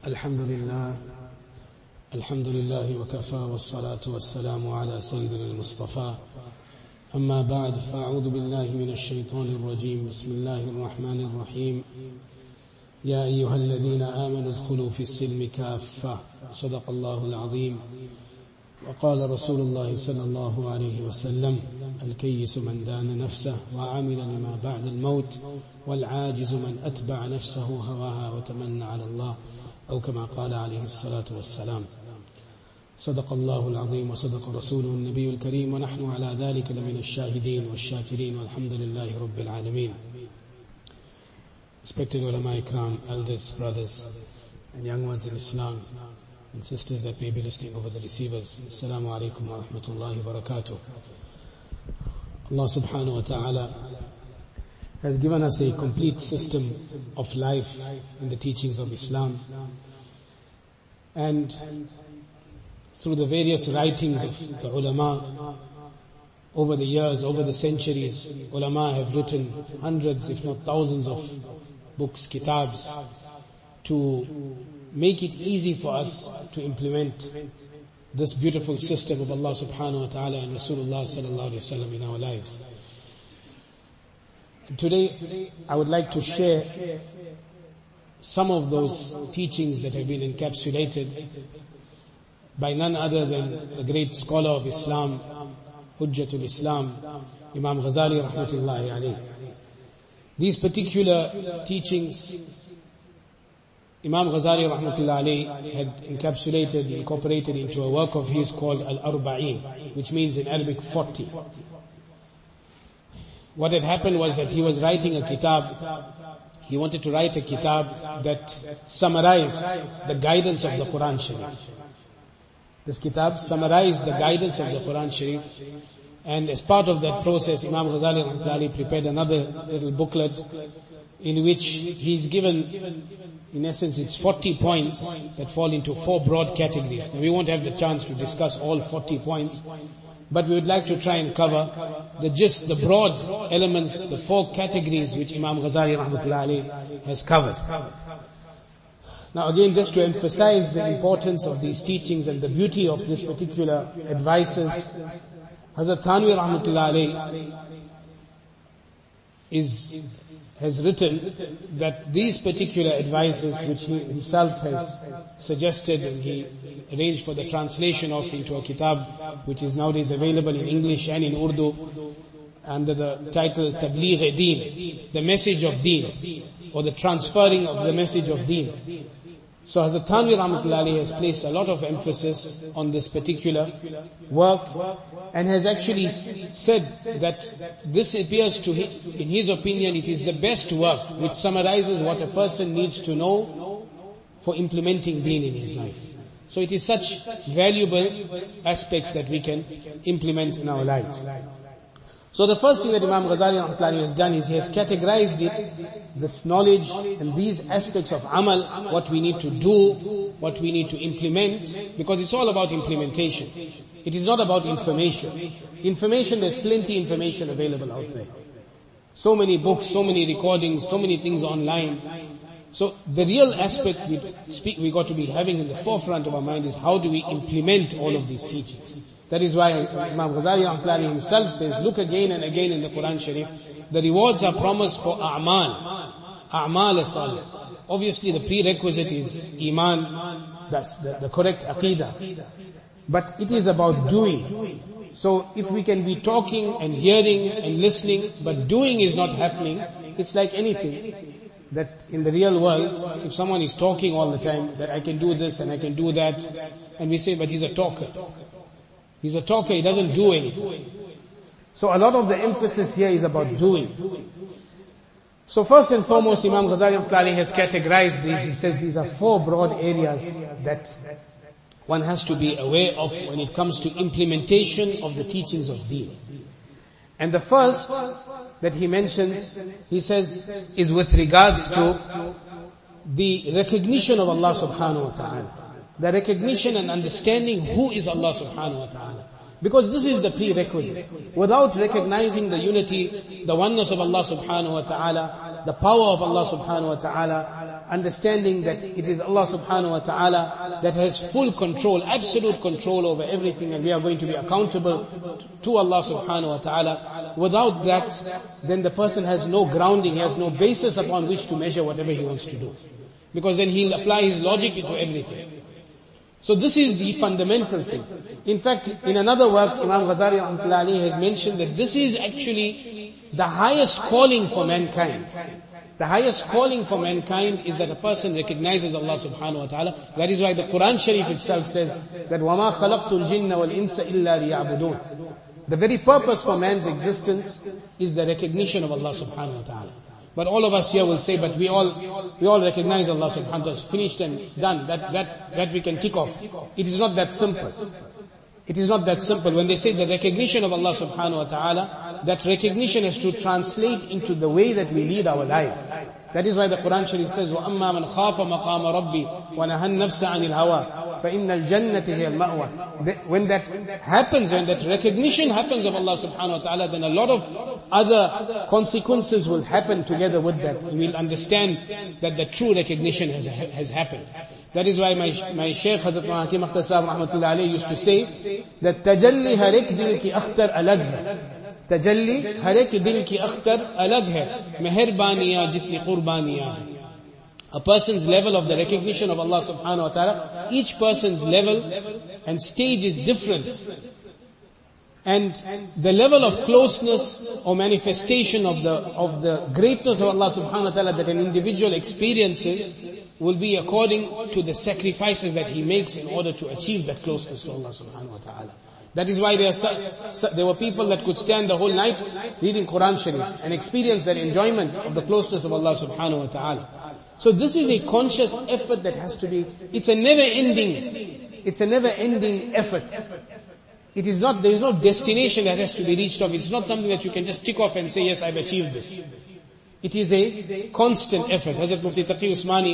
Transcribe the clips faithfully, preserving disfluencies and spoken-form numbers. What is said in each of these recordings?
الحمد لله الحمد لله وكفى والصلاة والسلام على سيدنا المصطفى أما بعد فأعوذ بالله من الشيطان الرجيم بسم الله الرحمن الرحيم يا أيها الذين آمنوا ادخلوا في السلم كافة صدق الله العظيم وقال رسول الله صلى الله عليه وسلم الكيس من دان نفسه وعمل لما بعد الموت والعاجز من أتبع نفسه هواها وتمنى على الله أو كما قال عليه الصلاة والسلام صدق الله العظيم وصدق رسوله النبي الكريم ونحن على ذلك لمن الشاهدين والشاكرين والحمد لله رب العالمين. Respected ulama ikram, elders, brothers and young ones in Islam and sisters that may be listening over the receivers, Assalamu alaikum wa rahmatullahi wa barakatuh. Allah subhanahu wa ta'ala has given us a complete system of life in the teachings of Islam, and through the various writings of the ulama over the years, over the centuries, ulama have written hundreds if not thousands of books, kitabs, to make it easy for us to implement this beautiful system of Allah subhanahu wa ta'ala and Rasulullah sallallahu alaihi wasallam in our lives. Today, I would like to share some of those teachings that have been encapsulated by none other than the great scholar of Islam, Hujjatul Islam, Imam Ghazali rahmatullahi alayhi. These particular teachings, Imam Ghazali rahmatullahi alayhi had encapsulated, incorporated into a work of his called Al-Arba'in, which means in Arabic forty. What had happened was that he was writing a kitab. He wanted to write a kitab that summarized the guidance of the Quran Sharif. This kitab summarized the guidance of the Quran Sharif. And as part of that process, Imam Ghazali prepared another little booklet in which he's given, in essence, it's forty points that fall into four broad categories. Now we won't have the chance to discuss all forty points, but we would like to try and cover the gist, the broad elements, the four categories which Imam Ghazali rahmatullahi has covered. Now again, just to emphasize the importance of these teachings and the beauty of this particular advices, Hazrat Thanvi rahmatullahi is, has written that these particular advices which he himself has suggested and he arranged for the translation of into a kitab which is nowadays available in English and in Urdu under the title Tabligh-e-Deen, the message of Deen, or the transferring of the message of Deen. So Hazrat Thanvi rahmatullahi has placed a lot of emphasis on this particular work and has actually said that this appears to him, in his opinion, it is the best work which summarizes what a person needs to know for implementing Deen in his life. So it is such valuable aspects that we can implement in our lives. So the first thing that Imam Ghazali has done is he has categorized it, this knowledge and these aspects of amal, what we need to do, what we need to implement, because it's all about implementation. It is not about information. Information, there's plenty of information available out there. So many books, so many recordings, so many things online. So the real aspect we speak, we got to be having in the forefront of our mind is how do we implement all of these teachings. That is why Imam Ghazali himself says, look again and again in the Quran Sharif, the rewards are promised for a'mal, a'mal as-salih. Obviously the prerequisite is iman, that's the, the correct aqidah. But it is about doing. So if we can be talking and hearing and listening, but doing is not happening, it's like anything. That in the real world, if someone is talking all the time, that I can do this and I can do that, and we say, but he's a talker. He's a talker, he doesn't do anything. So a lot of the emphasis here is about doing. So first and foremost, Imam Ghazali has categorized these. He says these are four broad areas that one has to be aware of when it comes to implementation of the teachings of Deen. And the first that he mentions, he says, is with regards to the recognition of Allah subhanahu wa ta'ala. The recognition and understanding who is Allah subhanahu wa ta'ala. Because this is the prerequisite. Without recognizing the unity, the oneness of Allah subhanahu wa ta'ala, the power of Allah subhanahu wa ta'ala, understanding that it is Allah subhanahu wa ta'ala that has full control, absolute control over everything, and we are going to be accountable to Allah subhanahu wa ta'ala. Without that, then the person has no grounding, he has no basis upon which to measure whatever he wants to do. Because then he'll apply his logic into everything. So this is the fundamental thing. In fact, in another work, Imam Ghazali rahmatullahi alayhi has mentioned that this is actually the highest calling for mankind. The highest calling for mankind is that a person recognizes Allah subhanahu wa ta'ala. That is why the Quran Sharif itself says that وَمَا خَلَقْتُ الْجِنَّ وَالْإِنسَ إِلَّا لِيَعْبُدُونَ. The very purpose for man's existence is the recognition of Allah subhanahu wa ta'ala. But all of us here will say, but we all, we all recognize Allah subhanahu wa ta'ala, finished and done, that, that, that we can tick off. It is not that simple. It is not that simple. When they say the recognition of Allah subhanahu wa ta'ala, that recognition has to translate into the way that we lead our lives. That is why the Quran Sharif says, وَأَمَّا مَنْ خَافَ مَقَامَ رَبِّي وَنَهَى النَّفْسَ عَنِ الْهَوَىٰ فَإِنَّ الْجَنَّةِ هِيَ الْمَأْوَىٰ. When that happens, when that recognition happens of Allah subhanahu wa ta'ala, then a lot of other consequences will happen together with that. We'll understand that the true recognition has, has happened. That is why my, my Shaykh Hazrat Maulana Hakim Akhtar Sahib rahmatullahi alayhi used to say that tajalli har ek dil ki akhtar alag hai. Tajalli har ek dil ki akhtar alag hai. Meherbaniyan jitni qurbaniyan hai. A person's level of the recognition of Allah subhanahu wa ta'ala, each person's level and stage is different. And the level of closeness or manifestation of the, of the greatness of Allah subhanahu wa ta'ala that an individual experiences will be according to the sacrifices that he makes in order to achieve that closeness to Allah subhanahu wa ta'ala. That is why there, are, there were people that could stand the whole night reading Quran Sharif and experience that enjoyment of the closeness of Allah subhanahu wa ta'ala. So this is a conscious effort that has to be, it's a never ending, it's a never ending effort. It is not, there is no destination that has to be reached off. It's not something that you can just tick off and say, yes, I've achieved this. It is a constant effort. Hazrat Mufti Taqi Usmani,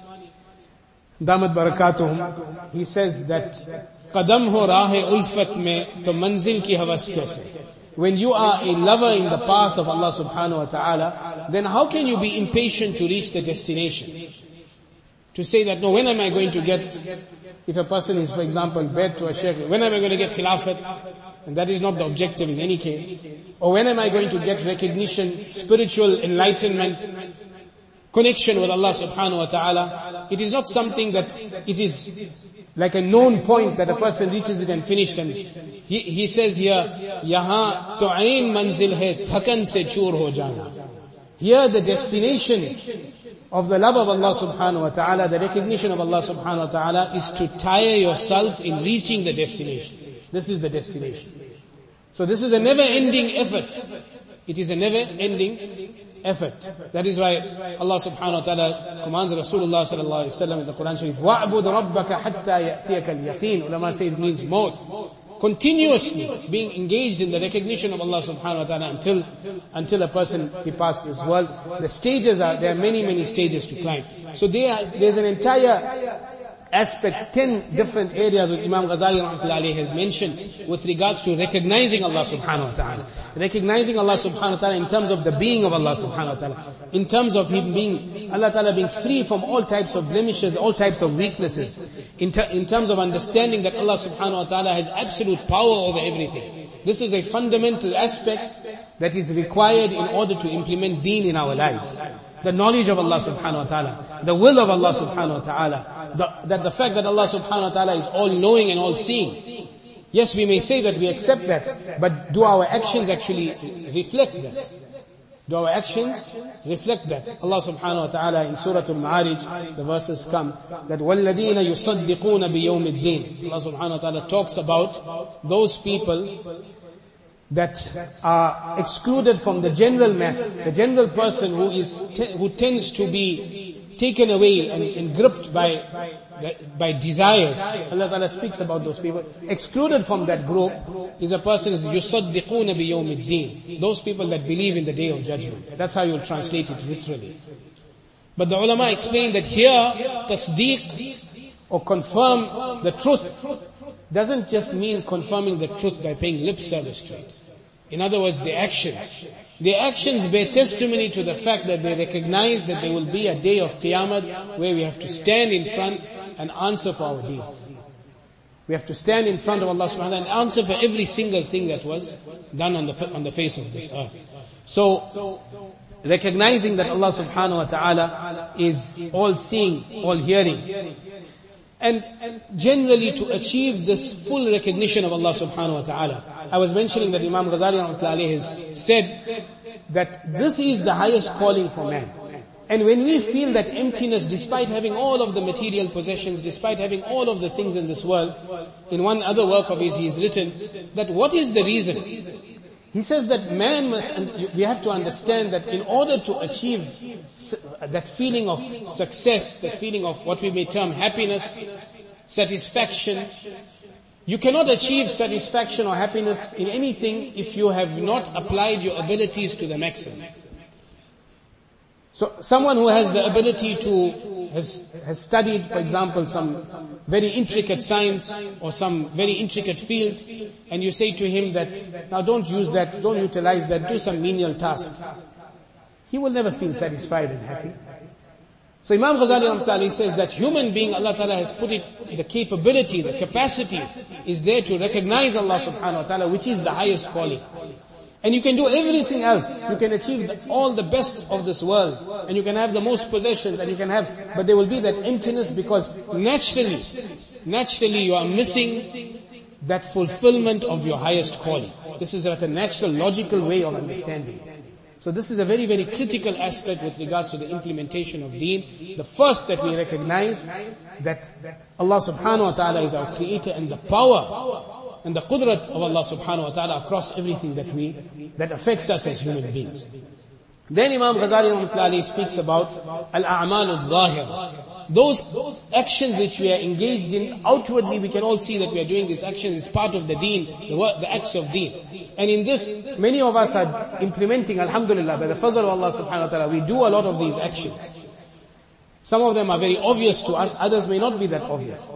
Damat Barakatuhum, he says that, Qadam ho raahe ulfat mein, to manzil ki havas kaise. When you are a lover in the path of Allah subhanahu wa ta'ala, then how can you be impatient to reach the destination? To say that, no, when am I going to get, if a person is, for example, bed to a sheikh, when am I going to get khilafat? And that is not the objective in any case. Or when am I going to get recognition, spiritual enlightenment, connection with Allah subhanahu wa ta'ala? It is not something that it is like a known point that a person reaches it and finished. And he, he says here, yahan to ain manzil hai, thakan se chur ho jana. Here the destination of the love of Allah subhanahu wa ta'ala, the recognition of Allah subhanahu wa ta'ala is to tire yourself in reaching the destination. This is the destination. So this is a never-ending effort. It is a never-ending effort. That is why Allah subhanahu wa ta'ala commands Rasulullah sallallahu alayhi wa sallam in the Quran Sharif, وَعْبُدْ رَبَّكَ حَتَّى يَأْتِيَكَ الْيَقِينُ. Ulama say it means more. Continuously being engaged in the recognition of Allah subhanahu wa ta'ala until, until a person departs this world. The stages are, there are many, many stages to climb. So there, there's an entire aspect, ten different areas which Imam Ghazali rahmatullahi alayhi has mentioned with regards to recognizing Allah subhanahu wa ta'ala. Recognizing Allah subhanahu wa ta'ala in terms of the being of Allah subhanahu wa ta'ala. In terms of Him being, Allah ta'ala being free from all types of blemishes, all types of weaknesses. In, ter- in terms of understanding that Allah subhanahu wa ta'ala has absolute power over everything. This is a fundamental aspect that is required in order to implement deen in our lives. The knowledge of Allah subhanahu wa ta'ala, the will of Allah subhanahu wa ta'ala, the, that the fact that Allah subhanahu wa ta'ala is all-knowing and all-seeing. Yes, we may say that we accept that, but do our actions actually reflect that? Do our actions reflect that? Allah subhanahu wa ta'ala in Surah Al-Ma'arij, the verses come, that وَالَّذِينَ يُصَدِّقُونَ بِيَوْمِ الدِّينِ. Allah subhanahu wa ta'ala talks about those people that are excluded from the general mass, the general person who is, te- who tends to be taken away and, and gripped by, by desires. Allah Ta'ala speaks about those people. Excluded from that group is a person who is يُصَدِّقُونَ بِيَوْمِ الدِّينِ. Those people that believe in the day of judgment. That's how you'll translate it literally. But the ulama explain that here, tasdeeq, or confirm the truth, doesn't just mean confirming the truth by paying lip service to it. In other words, the actions. The actions bear testimony to the fact that they recognize that there will be a day of Qiyamah where we have to stand in front and answer for our deeds. We have to stand in front of Allah subhanahu wa ta'ala and answer for every single thing that was done on the, on the face of this earth. So, recognizing that Allah subhanahu wa ta'ala is all seeing, all hearing, and generally to achieve this full recognition of Allah subhanahu wa ta'ala. I was mentioning that Imam Ghazali rahmatullahi has said that this is the highest calling for man. And when we feel that emptiness, despite having all of the material possessions, despite having all of the things in this world, in one other work of his he has written that what is the reason? He says that man must, and we have to understand that in order to achieve that feeling of success, that feeling of what we may term happiness, satisfaction, you cannot achieve satisfaction or happiness in anything if you have not applied your abilities to the maximum. So someone who has the ability to, has, has studied, for example, some very intricate science or some very intricate field, and you say to him that, now don't use that, don't utilize that, do some menial task. He will never feel satisfied and happy. So Imam Ghazali Rahmatullahi says that human being, Allah Ta'ala has put it, the capability, the capacity is there to recognize Allah Subhanahu wa Ta'ala, which is the highest calling. And you can do everything else. You can achieve the, all the best of this world. And you can have the most possessions and you can have, but there will be that emptiness because naturally, naturally you are missing that fulfillment of your highest calling. This is a natural, logical way of understanding it. So this is a very, very critical aspect with regards to the implementation of deen. The first that we recognize that Allah subhanahu wa ta'ala is our creator and the power and the qudrat of Allah subhanahu wa ta'ala across everything that we, that affects us as human beings. Then Imam Ghazali rahmatullahi speaks about al-a'mal al-zahir. Those actions which we are engaged in, outwardly we can all see that we are doing these actions, it's part of the deen, the, work, the acts of deen. And in this, many of us are implementing, alhamdulillah, by the fazl of Allah subhanahu wa ta'ala, we do a lot of these actions. Some of them are very obvious to us, others may not be that obvious.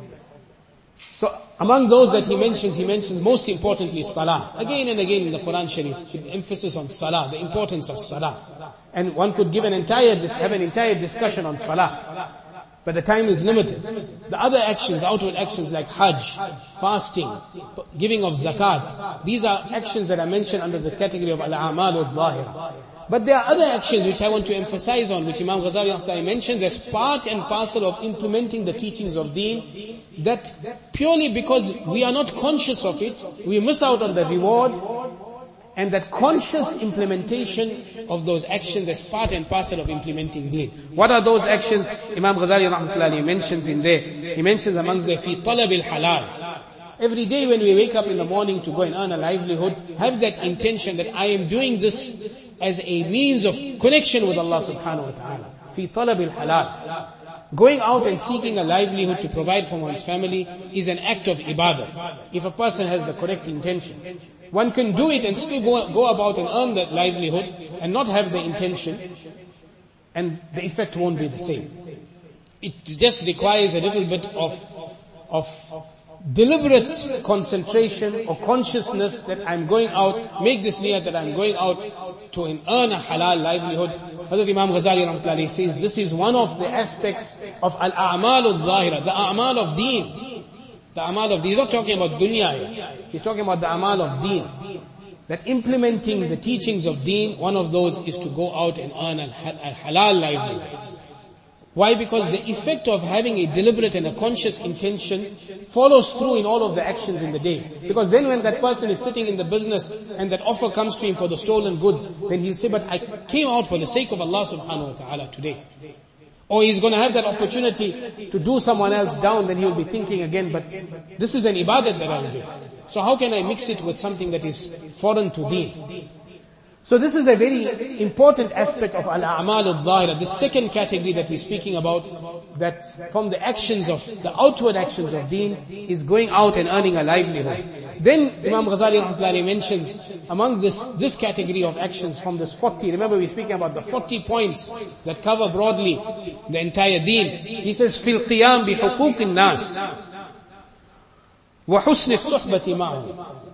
So, among those that he mentions, he mentions most importantly salah. Again and again in the Quran Sharif, with emphasis on salah, the importance of salah. And one could give an entire, have an entire discussion on salah. But the time is limited. The other actions, outward actions like hajj, fasting, giving of zakat, these are actions that are mentioned under the category of al-a'mal al-zahira. But there are other actions which I want to emphasize on, which Imam Ghazali mentions as part and parcel of implementing the teachings of deen, that purely because we are not conscious of it, we miss out on the reward, and that conscious implementation of those actions as part and parcel of implementing deen. What are those actions? Imam Ghazali rahmatullahi mentions in there. He mentions amongst them, fi talab al-halal. Every day when we wake up in the morning to go and earn a livelihood, have that intention that I am doing this as a means of connection with Allah subhanahu wa ta'ala. Fi talab al-halal. Going out and seeking a livelihood to provide for one's family is an act of ibadat. If a person has the correct intention. One can do it and still go, go about and earn that livelihood and not have the intention, and the effect won't be the same. It just requires a little bit of, of deliberate concentration or consciousness that I'm going out, make this niyyah that I'm going out to earn a halal livelihood. Hazrat Imam Ghazali rahmatullahi says this is one of the aspects of al-a'mal al-zahira, the a'mal of deen. The amal of deen. He's not talking about dunya here. He's talking about the amal of deen. That implementing the teachings of deen, one of those is to go out and earn a halal livelihood. Why? Because the effect of having a deliberate and a conscious intention follows through in all of the actions in the day. Because then when that person is sitting in the business and that offer comes to him for the stolen goods, then he'll say, but I came out for the sake of Allah subhanahu wa ta'ala today. Or he's going to have that opportunity to do someone else down, then he will be thinking again, but this is an ibadat that I'm doing. So how can I mix it with something that is foreign to deen? So this is a very important aspect of al-a'mal al-zahira. The second category that we're speaking about, that from the actions of, the outward actions of deen, is going out and earning a livelihood. Then Imam Ghazali rahmatullahi mentions among this, this category of actions from this forty, remember we're speaking about the forty points that cover broadly the entire deen. He says, fil qiyam bi huquq an-nas wa husn as-suhbati ma'ahum.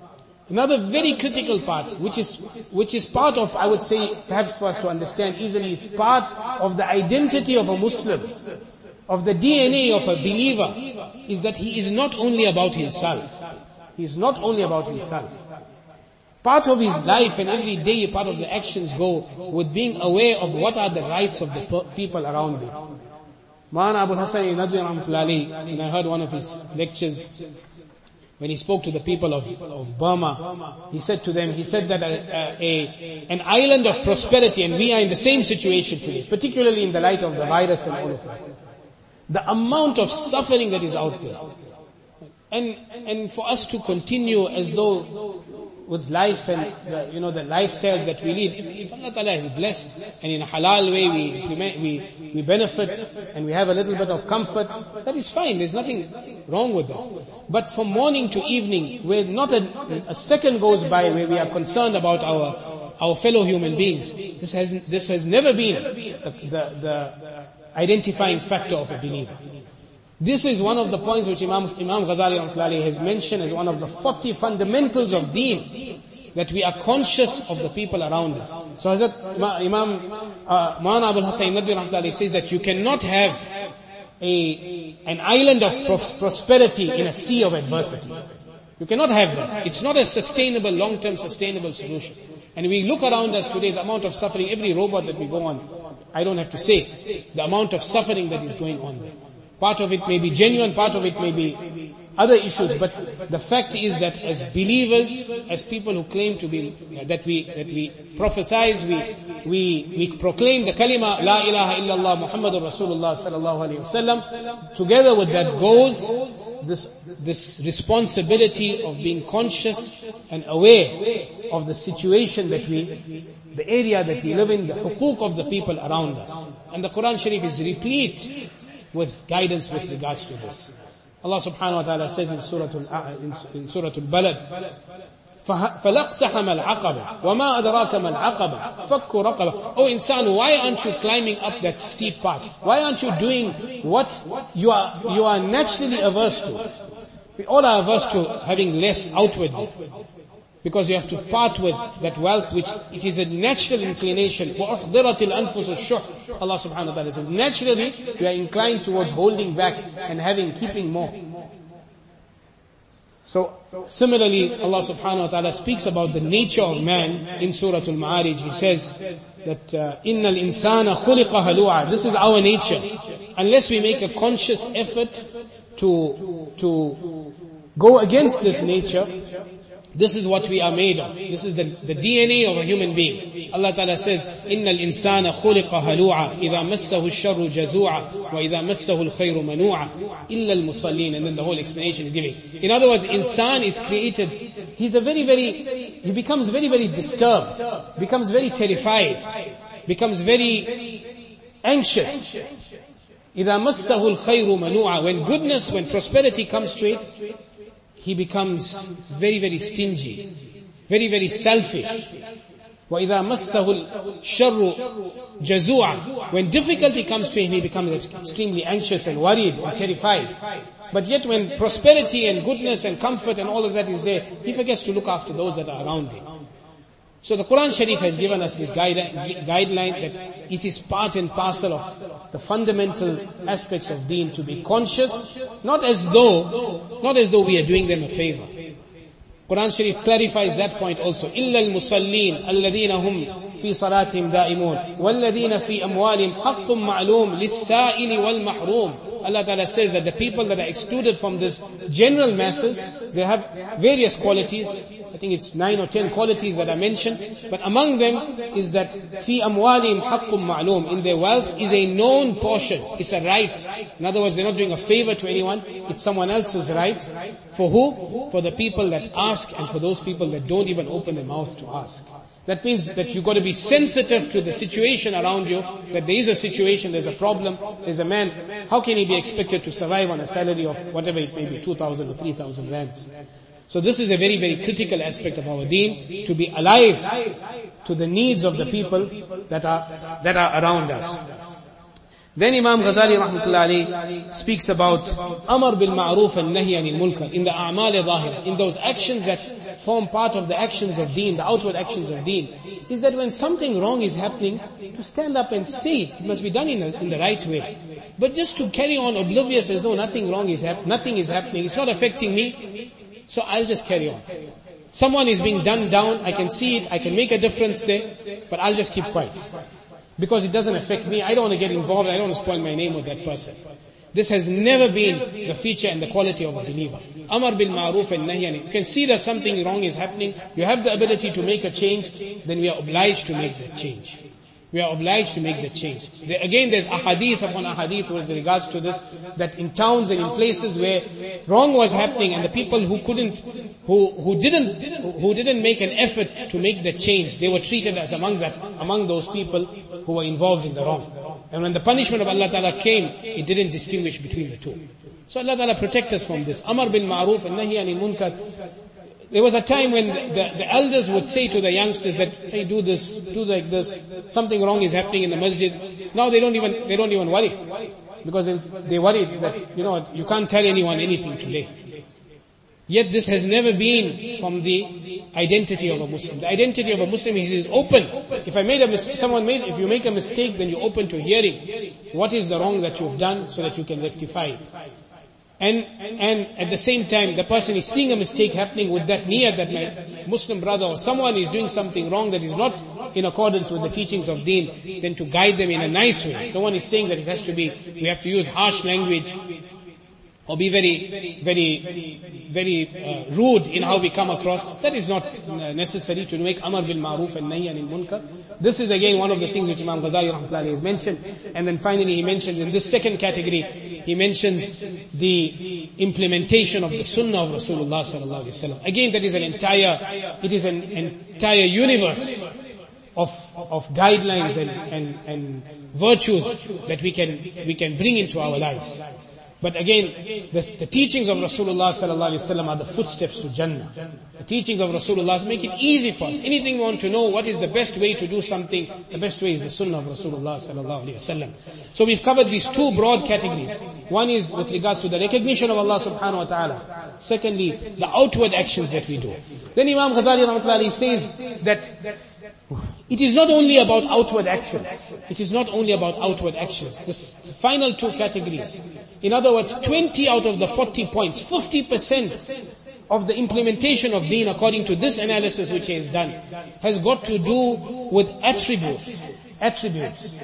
Another very critical part, which is, which is part of, I would say, perhaps for us to understand easily, is part of the identity of a Muslim, of the D N A of a believer, is that he is not only about himself. He is not only about himself. Part of his life and every day, part of the actions go with being aware of what are the rights of the people around me. Maulana Abul Hasan Nadwi rahmatullahi alayhi, and I heard one of his lectures, when he spoke to the people of, of Burma, he said to them, he said that a, a, an island of prosperity, and we are in the same situation today, particularly in the light of the virus and all of that. The amount of suffering that is out there. And, and for us to continue as though with life and the, you know, the lifestyles that we lead, if, if Allah Ta'ala is blessed and in a halal way we implement, we, we benefit and we have a little bit of comfort, that is fine. There's nothing wrong with that. But from morning to evening, where not a, a second goes by where we are concerned about our, our fellow human beings, this has, this has never been the, the, the identifying factor of a believer. This is one of the points which Imam, Imam Ghazali has mentioned as one of the forty fundamentals of deen, that we are conscious of the people around us. So Hazrat Imam uh, Maulana Abul Hasan Nadwi says that you cannot have a an island of pros- prosperity in a sea of adversity. You cannot have that. It's not a sustainable, long-term sustainable solution. And we look around us today, the amount of suffering, every robot that we go on, I don't have to say, the amount of suffering that is going on there. Part of it may be genuine, part of it may be other issues, but the fact is that as believers, as people who claim to be, uh, that we, that we prophesize, we, we, we proclaim the kalima, La ilaha illallah Muhammadur Rasulullah sallallahu alayhi wasallam, together with that goes this, this responsibility of being conscious and aware of the situation that we, the area that we live in, the hukuk of the people around us. And the Quran Sharif is replete with guidance with regards to this. Allah subhanahu wa ta'ala says in Surah Al, in Surah Al-Balad, فَلَقْتَحَمَ الْعَقَبَةِ وَمَا أَدْرَاكَ مَا الْعَقَبَةِ فَكُّ رَقَبَةِ. Oh insan, why aren't you climbing up that steep path? Why aren't you doing what you are, you are naturally averse to? We all are averse to having less outwardly. Because you have to part with that wealth which it is a natural inclination. وَأُحْضِرَتِ الْأَنفُسُ الشُّحْ. Allah subhanahu wa ta'ala says, naturally we are inclined towards holding back and having, keeping more. So, similarly, Allah subhanahu wa ta'ala speaks about the nature of man in Surah Al-Ma'arij. He says that, uh, إِنَّ الْإِنسَانَ خُلِقَ هَلُوعًا. This is our nature. Unless we make a conscious effort to, to go against this nature, this is what we are made of. This is the, the D N A of a human being. Allah Ta'ala says, إِنَّ الْإِنسَانَ خُلِقَ هَلُوعًا إِذَا مَسَّهُ الشَّرُّ جَزُوعًا وَإِذَا مَسَّهُ الْخَيْرُ مَنُوعًا إِلَّا الْمُصَلِّينَ. And then the whole explanation is giving. In other words, insan is created, he's a very, very, he becomes very, very disturbed, becomes very terrified, becomes very anxious. إِذَا مَسَّهُ الْخَيْرُ مَنُوعًا. When goodness, when prosperity comes to it, he becomes very, very stingy, very, very selfish. وَإِذَا مَسَّهُ الشَّرُّ جَزُوعًا. When difficulty comes to him, he becomes extremely anxious and worried and terrified. But yet when prosperity and goodness and comfort and all of that is there, he forgets to look after those that are around him. So the Quran Sharif has given us this guide, guideline that it is part and parcel of the fundamental aspects of deen to be conscious, not as though, not as though we are doing them a favor. Quran Sharif clarifies that point also. إِلَّا الْمُصَلِّينَ الَّذِينَ هُمْ فِي صَلَاتِهِمْ دَائِمُونَ وَالَّذِينَ فِي أَمْوَالِهِمْ حَقٌّ مَعْلُومٌ لِلسَّائِلِ وَالْمَحْرُومِ. Allah Ta'ala says that the people that are excluded from this general masses, they have various qualities. I think it's nine or ten qualities that are mentioned. But among them is that فِي أَمْوَالِهِمْ حَقٌّ مَعْلُومٌ. In their wealth is a known portion. It's a right. In other words, they're not doing a favor to anyone. It's someone else's right. For who? For the people that ask and for those people that don't even open their mouth to ask. That means that you've got to be sensitive to the situation around you, that there is a situation, there's a problem, there's a man. How can he be expected to survive on a salary of whatever it may be, two thousand or three thousand rands? So this is a very, very critical aspect of our deen, to be alive to the needs of the people that are, that are around us. Then Imam Ghazali rahmatullahi alayhi speaks about Amar bil Ma'ruf and Nahi anil Munkar in the A'mal al-Zahira, in those actions that form part of the actions of deen, the outward actions of deen, is that when something wrong is happening, to stand up and say it. It must be done in, a, in the right way. But just to carry on oblivious as though nothing wrong is happening, nothing is happening, it's not affecting me, so I'll just carry on. Someone is being done down, I can see it, I can make a difference there, but I'll just keep quiet. Because it doesn't affect me, I don't want to get involved, I don't want to spoil my name with that person. This has never been the feature and the quality of a believer. Amar bil ma'roof and nahy anil. You can see that something wrong is happening, you have the ability to make a change, then we are obliged to make that change. We are obliged to make the change. There, again, there's ahadith upon ahadith with regards to this, that in towns and in places where wrong was happening and the people who couldn't, who, who didn't, who didn't make an effort to make the change, they were treated as among that, among those people who were involved in the wrong. And when the punishment of Allah Ta'ala came, it didn't distinguish between the two. So Allah Ta'ala protect us from this. Amar bil ma'roof and nahy anil munkar. There was a time when the, the elders would say to the youngsters that, hey, do this, do like this, something wrong is happening in the masjid. Now they don't even, they don't even worry. Because they worried that, you know, you can't tell anyone anything today. Yet this has never been from the identity of a Muslim. The identity of a Muslim is, is open. If I made a mistake, someone made, if you make a mistake, then you're open to hearing what is the wrong that you've done so that you can rectify it. And, and at the same time, the person is seeing a mistake happening with that niyyah that my Muslim brother or someone is doing something wrong that is not in accordance with the teachings of deen, then to guide them in a nice way. No one is saying that it has to be, we have to use harsh language, or be very, very, very uh, rude in how we come across. That is not uh, necessary to make amar bil ma'roof and nahy anil munkar. This is again one of the things which Imam Ghazali rahmatullahi has mentioned. And then finally he mentions in this second category, he mentions the implementation of the sunnah of Rasulullah sallallahu alaihi wasallam. Again, that is an entire, it is an entire universe of, of guidelines and, and, and virtues that we can, we can bring into our lives. But again, the, the teachings of Rasulullah sallallahu alaihi wasallam are the footsteps to Jannah. The teachings of Rasulullah make it easy for us. Anything we want to know, what is the best way to do something, the best way is the sunnah of Rasulullah sallallahu alaihi wasallam. So we've covered these two broad categories. One is with regards to the recognition of Allah subhanahu wa ta'ala. Secondly, the outward actions that we do. Then Imam Ghazali rahmatullahi says that it is not only about outward actions. It is not only about outward actions. The final two categories. In other words, twenty out of the forty points, fifty percent of the implementation of deen according to this analysis which he has done, has got to do with attributes. Attributes.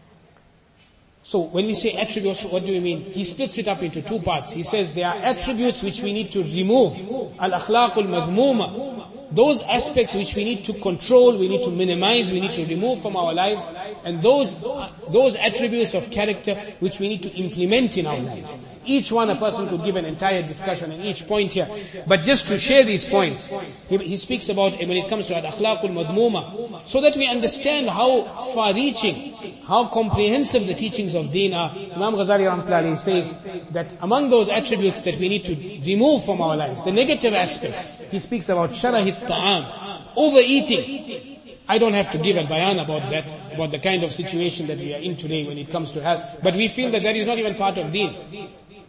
So when we say attributes, what do we mean? He splits it up into two parts. He says there are attributes which we need to remove. Al-akhlaqul madhmuma. Those aspects which we need to control, we need to minimize, we need to remove from our lives. And those, those attributes of character which we need to implement in our lives. Each one a person could give an entire discussion on each point here. But just to share these points, he, he speaks about when it comes to al-akhlaqul madhmuma, so that we understand how far-reaching, how comprehensive the teachings of deen are. Imam Ghazali rahmatullahi says that among those attributes that we need to remove from our lives, the negative aspects, he speaks about sharahit ta'am, overeating. I don't have to give a bayan about that, about the kind of situation that we are in today when it comes to health. But we feel that that is not even part of deen.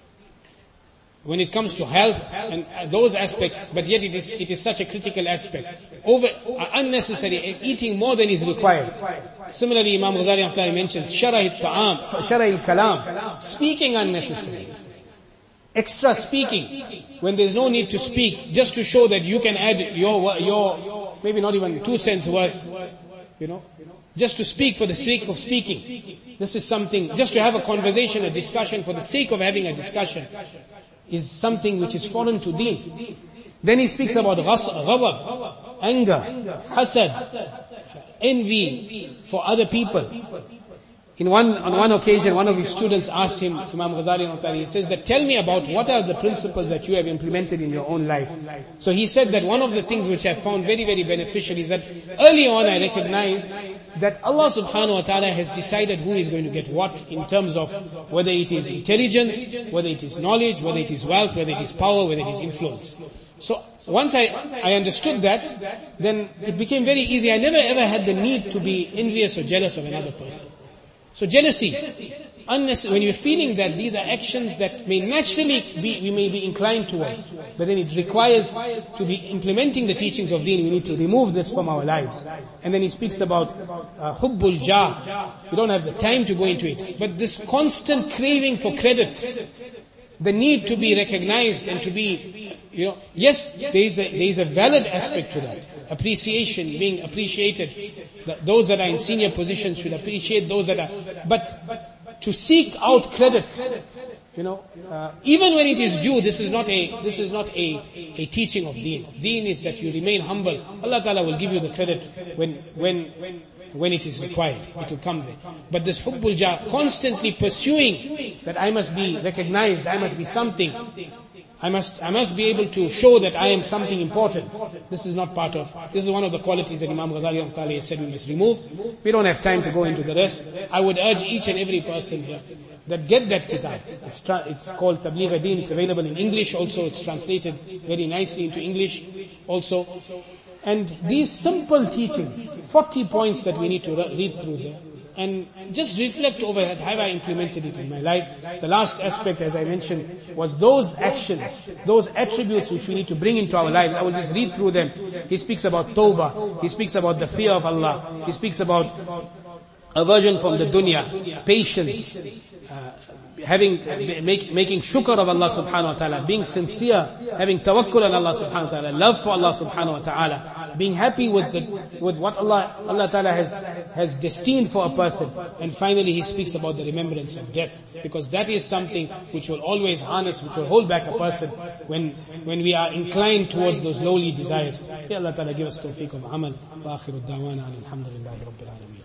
When it comes to health and those aspects, but yet it is, it is such a critical aspect. Over, uh, unnecessary, eating more than is required. Similarly, Imam Ghazali mentions, sharahit ta'am, sharahil kalam, speaking unnecessarily. Extra speaking, when there's no need to speak, just to show that you can add your, your, maybe not even two cents worth, you know, just to speak for the sake of speaking. This is something, just to have a conversation, a discussion for the sake of having a discussion, is something which is foreign to deen. Then he speaks about ghadab, anger, hasad, envy for other people. In one, on one occasion, one of his students asked him, Imam Ghazali, he says that, tell me about what are the principles that you have implemented in your own life. So he said that one of the things which I found very, very beneficial is that early on I recognized that Allah subhanahu wa ta'ala has decided who is going to get what in terms of whether it is intelligence, whether it is knowledge, whether it is wealth, whether it is power, whether it is influence. So once I, I understood that, then it became very easy. I never ever had the need to be envious or jealous of another person. So jealousy, unnecessary, when you're feeling that these are actions that may naturally be, we may be inclined towards, but then it requires to be implementing the teachings of deen, we need to remove this from our lives. And then he speaks about uh, hubbul jah. We don't have the time to go into it, but this constant craving for credit, the need to be recognized and to be, you know, yes, there is a, there is a valid aspect to that. Appreciation, being appreciated. The, those that are in senior positions should appreciate those that are, but to seek out credit, you know, uh, even when it is due, this is not a, this is not a, a teaching of deen. Deen is that you remain humble. Allah Ta'ala will give you the credit when, when, when it is required. It will come there. But this hubbul jah, constantly pursuing that I must be recognized, I must be something, I must, I must be able to show that I am something important. This is not part of, this is one of the qualities that Imam Ghazali has said we must remove. We don't have time to go into the rest. I would urge each and every person here that get that kitab. It's, tra- it's called Tabligh Deen. It's available in English also. It's translated very nicely into English also. And these simple teachings, forty points that we need to re- read through there, and just reflect over that. Have I implemented it in my life? The last aspect, as I mentioned, was those actions, those attributes which we need to bring into our lives. I will just read through them. He speaks about tawbah. He speaks about the fear of Allah. He speaks about aversion from the dunya, patience, uh, having, make, making shukr of Allah subhanahu wa ta'ala, being sincere, having tawakkul on Allah subhanahu wa ta'ala, love for Allah subhanahu wa ta'ala, being happy with the, with what Allah, Allah ta'ala has, has destined for a person. And finally he speaks about the remembrance of death, because that is something which will always harness, which will hold back a person when, when we are inclined towards those lowly desires. Ya Allah ta'ala give us tawfiq of amal. Wa akhiru da'wana alhamdulillahi rabbil alameen.